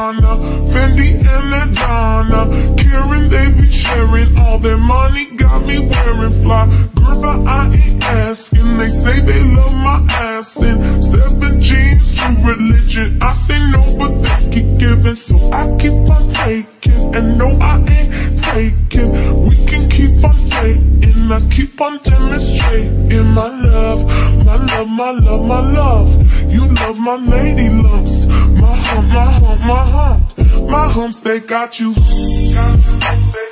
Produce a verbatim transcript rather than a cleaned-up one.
Gabbana, Fendi and Adana. Karen, they be sharing all their money, got me wearing fly. Girl, but I ain't asking. They say they love my ass in seven jeans, true religion. I say no, but they keep giving, so I keep on taking. And no, I ain't taking. We can keep on taking. I keep on demonstrating my love, my love, my love, my love. You love my lady lumps, my hump, my hump, my hump. My humps, they got you. Got you.